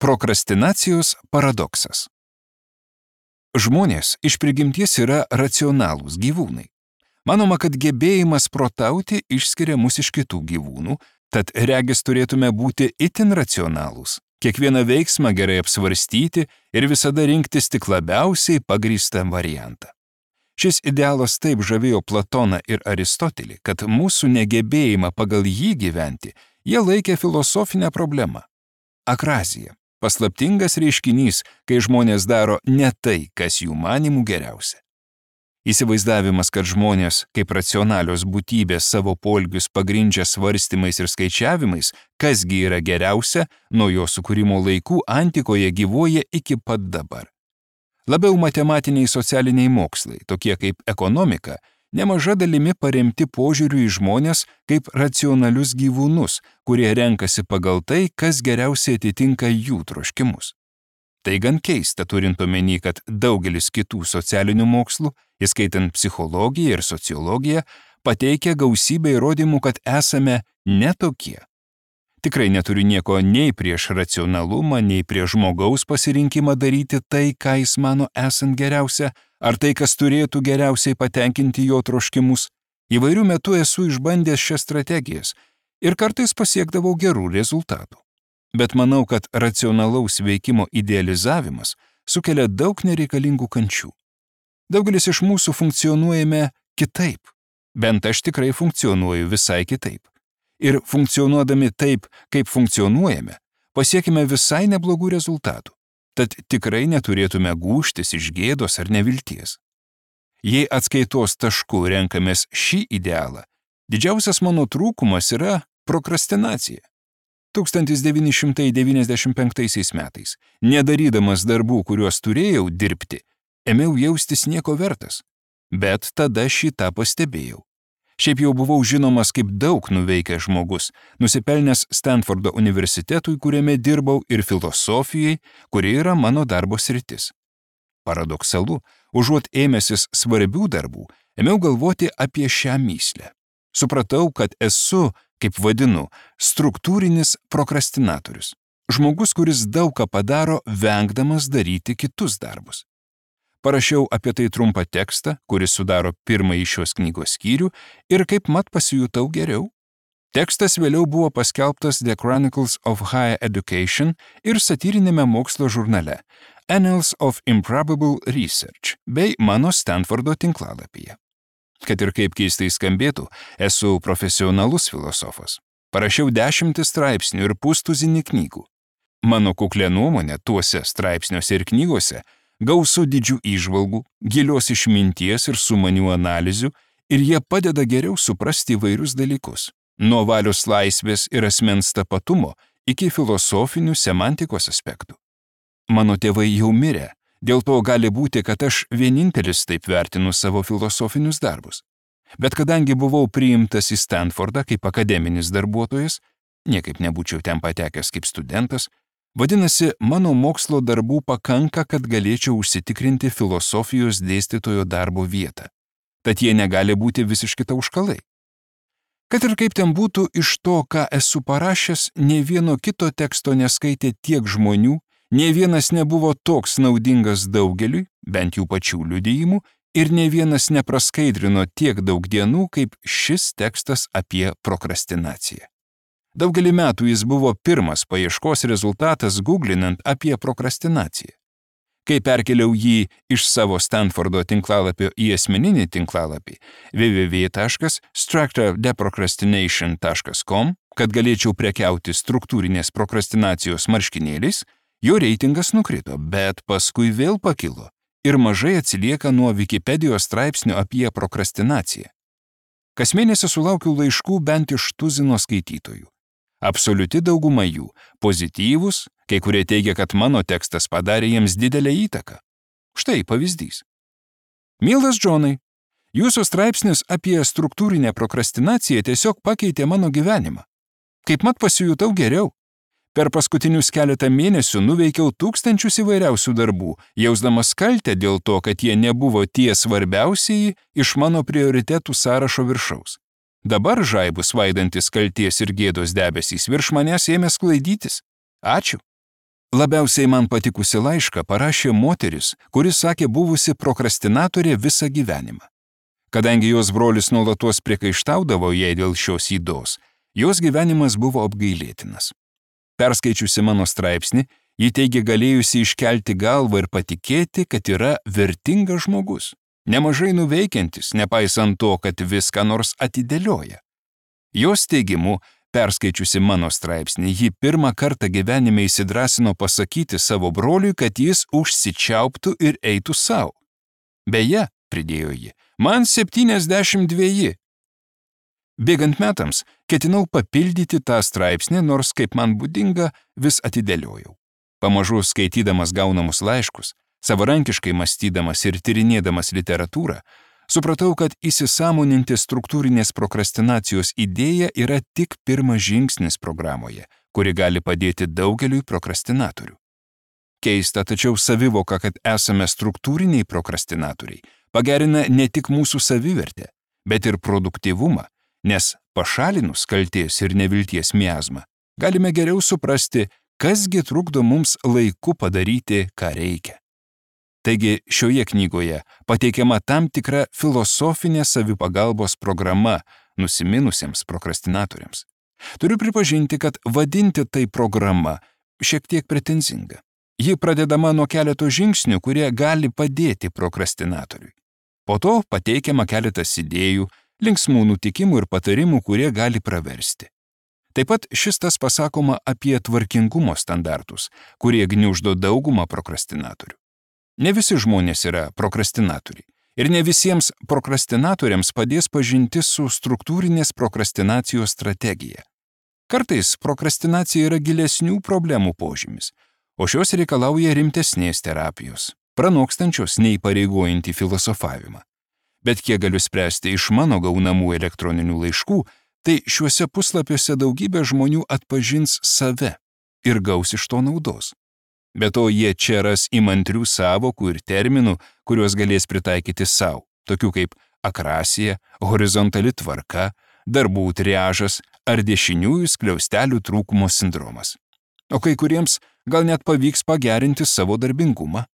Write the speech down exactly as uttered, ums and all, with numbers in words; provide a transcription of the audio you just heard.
Prokrastinacijos paradoksas. Žmonės iš prigimties yra racionalūs gyvūnai. Manoma, kad gebėjimas protauti išskiria mus iš kitų gyvūnų, tad regis turėtume būti itin racionalūs, kiekvieną veiksmą gerai apsvarstyti ir visada rinktis tik labiausiai pagrįstą variantą. Šis idealas taip žavėjo Platoną ir Aristotelį, kad mūsų negebėjimą pagal jį gyventi jie laikė filosofinę problemą. Akrazija – paslaptingas reiškinys, kai žmonės daro ne tai, kas jų manymų geriausia. Įsivaizdavimas, kad žmonės, kaip racionalios būtybės, savo poelgius pagrindžia svarstymais ir skaičiavimais, kasgi yra geriausia, nuo jo sukūrimo laikų antikoje gyvuoja iki pat dabar. Labiau matematiniai socialiniai mokslai, tokie kaip ekonomika, nemaža dalimi paremti požiūriu į žmonės kaip racionalius gyvūnus, kurie renkasi pagal tai, kas geriausiai atitinka jų troškimus. Tai gan keista, turint omeny, kad daugelis kitų socialinių mokslų, įskaitant psichologiją ir sociologiją, pateikia gausybę įrodymų, kad esame ne tokie. Tikrai neturiu nieko nei prieš racionalumą, nei prieš žmogaus pasirinkimą daryti tai, ką jis mano esant geriausia, ar tai, kas turėtų geriausiai patenkinti jo troškimus. Įvairių metų esu išbandęs šias strategijas ir kartais pasiekdavau gerų rezultatų. Bet manau, kad racionalaus veikimo idealizavimas sukelia daug nereikalingų kančių. Daugelis iš mūsų funkcionuojame kitaip. Bent aš tikrai funkcionuoju visai kitaip. Ir funkcionuodami taip, kaip funkcionuojame, pasiekime visai neblogų rezultatų. Tad tikrai neturėtume gūžtis iš gėdos ar nevilties. Jei atskaitos tašku renkamės šį idealą, didžiausias mano trūkumas yra prokrastinacija. tūkstantis devyni šimtai devyniasdešimt penktaisiais metais, nedarydamas darbų, kuriuos turėjau dirbti, ėmiau jaustis nieko vertas. Bet tada šį tą pastebėjau. Šiaip jau buvau žinomas kaip daug nuveikęs žmogus, nusipelnęs Stanfordo universitetui, kuriame dirbau, ir filosofijai, kuri yra mano darbo sritis. Paradoksalu, užuot ėmęsis svarbių darbų, ėmiau galvoti apie šią mįslę. Supratau, kad esu, kaip vadinu, struktūrinis prokrastinatorius. Žmogus, kuris daug ką padaro, vengdamas daryti kitus darbus. Parašiau apie tai trumpą tekstą, kuris sudaro pirmąjį šios knygos skyrių ir kaip mat pasijutau geriau. Tekstas vėliau buvo paskelbtas The Chronicles of Higher Education ir satyrinėme mokslo žurnale Annals of Improbable Research bei mano Stanfordo tinklalapyje. Kad ir kaip keistai skambėtų, esu profesionalus filosofas. Parašiau dešimtis straipsnių ir pustuzinį knygų. Mano kuklė nuomonė tuose straipsniuose ir knygose gausu didžių įžvalgų, gilios išminties ir sumanių analizių, ir jie padeda geriau suprasti įvairius dalykus, nuo valios laisvės ir asmens tapatumo iki filosofinių semantikos aspektų. Mano tėvai jau mirė, dėl to gali būti, kad aš vienintelis taip vertinu savo filosofinius darbus. Bet kadangi buvau priimtas į Stanfordą kaip akademinis darbuotojas, niekaip nebūčiau ten patekęs kaip studentas, vadinasi, mano mokslo darbų pakanka, kad galėčiau užsitikrinti filosofijos dėstytojo darbo vietą. Tad jie negali būti visiški tauškalai. Kad ir kaip ten būtų, iš to, ką esu parašęs, nė vieno kito teksto neskaitė tiek žmonių, nė vienas nebuvo toks naudingas daugeliui, bent jų pačių liudijimų, ir nė vienas nepraskaidrino tiek daug dienų, kaip šis tekstas apie prokrastinaciją. Daugelį metų jis buvo pirmas paieškos rezultatas googlinant apie prokrastinaciją. Kai perkeliau jį iš savo Stanfordo tinklalapio į asmeninį tinklalapį w w w taškas structure deprocrastination taškas com, kad galėčiau prekiauti struktūrinės prokrastinacijos marškinėliais, jo reitingas nukrito, bet paskui vėl pakilo ir mažai atsilieka nuo Wikipedijos straipsnio apie prokrastinaciją. Kas mėnesį sulaukiu laiškų bent iš tuzino skaitytojų. Absoliuti dauguma jų pozityvūs, kai kurie teigia, kad mano tekstas padarė jiems didelę įtaką. Štai pavyzdys. Mielas Džonai, jūsų straipsnis apie struktūrinę prokrastinaciją tiesiog pakeitė mano gyvenimą. Kaip mat pasijutau geriau. Per paskutinius keletą mėnesių nuveikiau tūkstančius įvairiausių darbų, jausdamas kaltę dėl to, kad jie nebuvo tie svarbiausieji iš mano prioritetų sąrašo viršaus. Dabar žaibus vaidantis kalties ir gėdos debesys virš manęs ėmė sklaidytis. Ačiū. Labiausiai man patikusi laišką parašė moteris, kuris sakė buvusi prokrastinatorė visą gyvenimą. Kadangi jos brolis nuolatos priekaištaudavo jai dėl šios ydos, jos gyvenimas buvo apgailėtinas. Perskaičiusi mano straipsnį, ji teigė galėjusi iškelti galvą ir patikėti, kad yra vertingas žmogus, nemažai nuveikiantis, nepaisant to, kad viską nors atidėlioja. Jos teigimu, perskaičiusi mano straipsnį, ji pirmą kartą gyvenime įsidrąsino pasakyti savo broliui, kad jis užsičiauptų ir eitų savo. Beje, pridėjo ji, man septyniasdešimt dveji. Bėgant metams, ketinau papildyti tą straipsnį, nors, kaip man būdinga, vis atidėliojau. Pamažu skaitydamas gaunamus laiškus, savarankiškai mąstydamas ir tyrinėdamas literatūrą, supratau, kad įsisąmoninti struktūrinės prokrastinacijos idėja yra tik pirmas žingsnis programoje, kuri gali padėti daugeliui prokrastinatorių. Keista, tačiau savivoka, kad esame struktūriniai prokrastinatoriai, pagerina ne tik mūsų savivertę, bet ir produktyvumą, nes pašalinus kaltės ir nevilties miazmą, galime geriau suprasti, kasgi trukdo mums laiku padaryti, ką reikia. Taigi šioje knygoje pateikiama tam tikra filosofinė savipagalbos programa nusiminusiems prokrastinatoriams. Turiu pripažinti, kad vadinti tai programa šiek tiek pretenzinga. Ji pradedama nuo keleto žingsnių, kurie gali padėti prokrastinatoriui. Po to pateikiama keletas idėjų, linksmų nutikimų ir patarimų, kurie gali praversti. Taip pat šis tas pasakoma apie tvarkingumo standartus, kurie gniuždo daugumą prokrastinatorių. Ne visi žmonės yra prokrastinatoriai ir ne visiems prokrastinatoriams padės pažinti su struktūrinės prokrastinacijos strategija. Kartais prokrastinacija yra gilesnių problemų požymis, o šios reikalauja rimtesnės terapijos, pranokstančios neįpareigojantį filosofavimą. Bet kiek galiu spręsti iš mano gaunamų elektroninių laiškų, tai šiuose puslapiuose daugybė žmonių atpažins save ir gaus iš to naudos. Be to, jie čia ras įmantrių sąvokų ir terminų, kuriuos galės pritaikyti savo, tokių kaip akrasija, horizontali tvarka, darbų triažas ar dešiniųjų skliaustelių trūkumo sindromas. O kai kuriems gal net pavyks pagerinti savo darbingumą.